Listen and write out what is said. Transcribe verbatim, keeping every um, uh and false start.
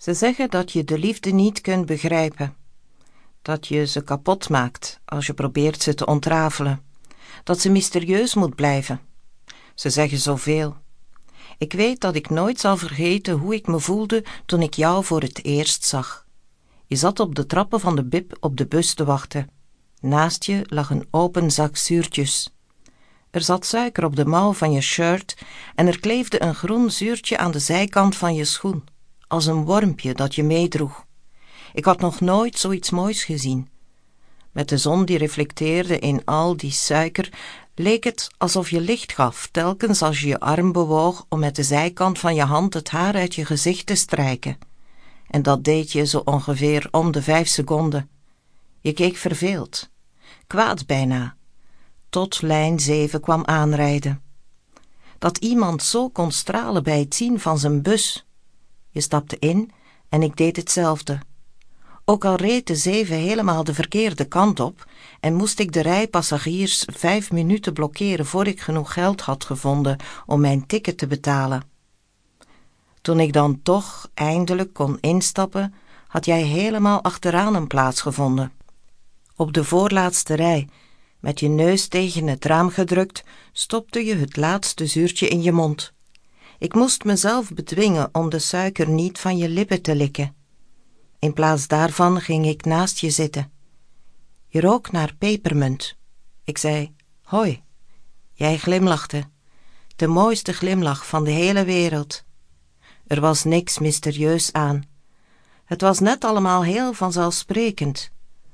Ze zeggen dat je de liefde niet kunt begrijpen. Dat je ze kapot maakt als je probeert ze te ontrafelen. Dat ze mysterieus moet blijven. Ze zeggen zoveel. Ik weet dat ik nooit zal vergeten hoe ik me voelde toen ik jou voor het eerst zag. Je zat op de trappen van de bib op de bus te wachten. Naast je lag een open zak zuurtjes. Er zat suiker op de mouw van je shirt en er kleefde een groen zuurtje aan de zijkant van je schoen, als een wormpje dat je meedroeg. Ik had nog nooit zoiets moois gezien. Met de zon die reflecteerde in al die suiker, leek het alsof je licht gaf telkens als je je arm bewoog om met de zijkant van je hand het haar uit je gezicht te strijken. En dat deed je zo ongeveer om de vijf seconden. Je keek verveeld, kwaad bijna, tot lijn zeven kwam aanrijden. Dat iemand zo kon stralen bij het zien van zijn bus. Je stapte in en ik deed hetzelfde. Ook al reed de zeven helemaal de verkeerde kant op en moest ik de rij passagiers vijf minuten blokkeren voor ik genoeg geld had gevonden om mijn ticket te betalen. Toen ik dan toch eindelijk kon instappen, had jij helemaal achteraan een plaats gevonden. Op de voorlaatste rij, met je neus tegen het raam gedrukt, stopte je het laatste zuurtje in je mond. Ik moest mezelf bedwingen om de suiker niet van je lippen te likken. In plaats daarvan ging ik naast je zitten. Je rook naar pepermunt. Ik zei, hoi. Jij glimlachte. De mooiste glimlach van de hele wereld. Er was niks mysterieus aan. Het was net allemaal heel vanzelfsprekend.